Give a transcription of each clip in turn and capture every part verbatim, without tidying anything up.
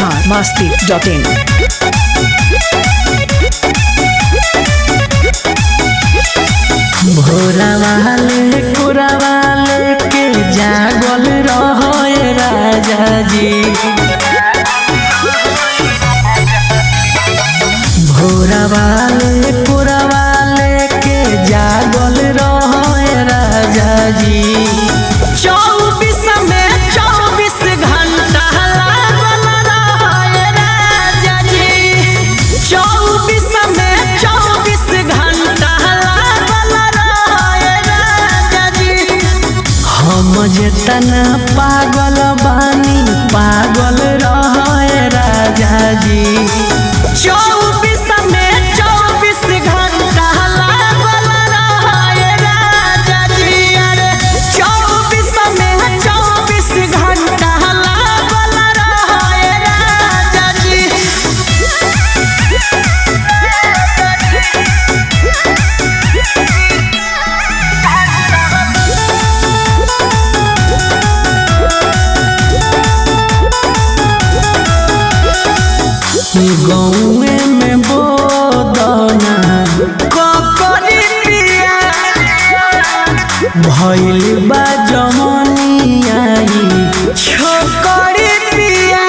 Bihar Masti dot इन। भोरा वाले कुरा वाले के जागल रहे राजा जी। भोरा वाले कुरा वाले के जागल रहे राजा जी। चौबीस में चौबीस घंटा लागल रहे राजा जी। चौबीस में चौबीस घंटा हम जेतना पागल बानी पागल रहे राजा जी। चौबीस में चौबीस घंटा लागल रहे राजा जी। अरे चौबीस में चौबीस घंटा लागल रहे राजा जी। गौए में बोदना ककरी पिया भइल बा जमनिया छोकरी पिया।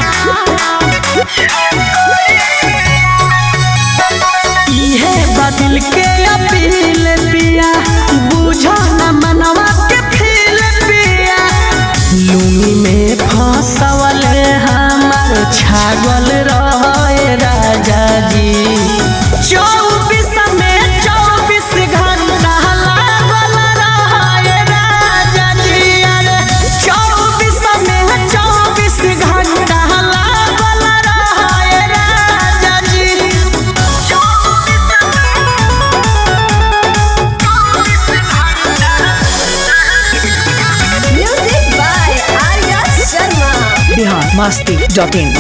इहे बदल के अपील पिया बुझो न मनवा के फील पिया। लूमी में फंसवल हमार छागल रहे राजा जी। चौबीस में चौबीस घंटा लागल रहे राजा जी। अरे चौबीस में चौबीस घंटा लागल रहे राजा जी। Music by Arya Sharma. Bihar Masti dot in.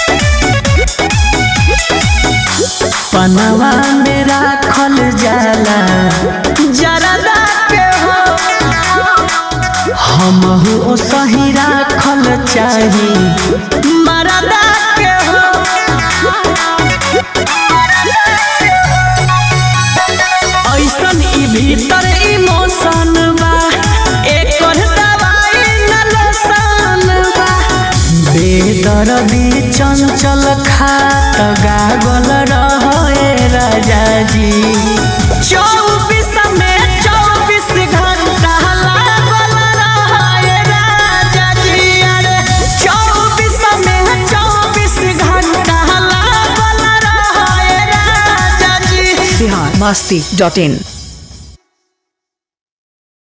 पनवा में राखल जाला जरदा के हो। हमहू सही राखल चाही मरदा के हो। ऐसन ई भीतर इमोशन बा एकर दवाई न लोसन बा। बेदर्दी चंचल खात गागल रहे राजा जी। चौबीस में चौबीस घंटा लागल रहे राजा जी। अरे चौबीस में चौबीस घंटा लागल रहे राजा जी। बिहार मस्ती डॉट इन।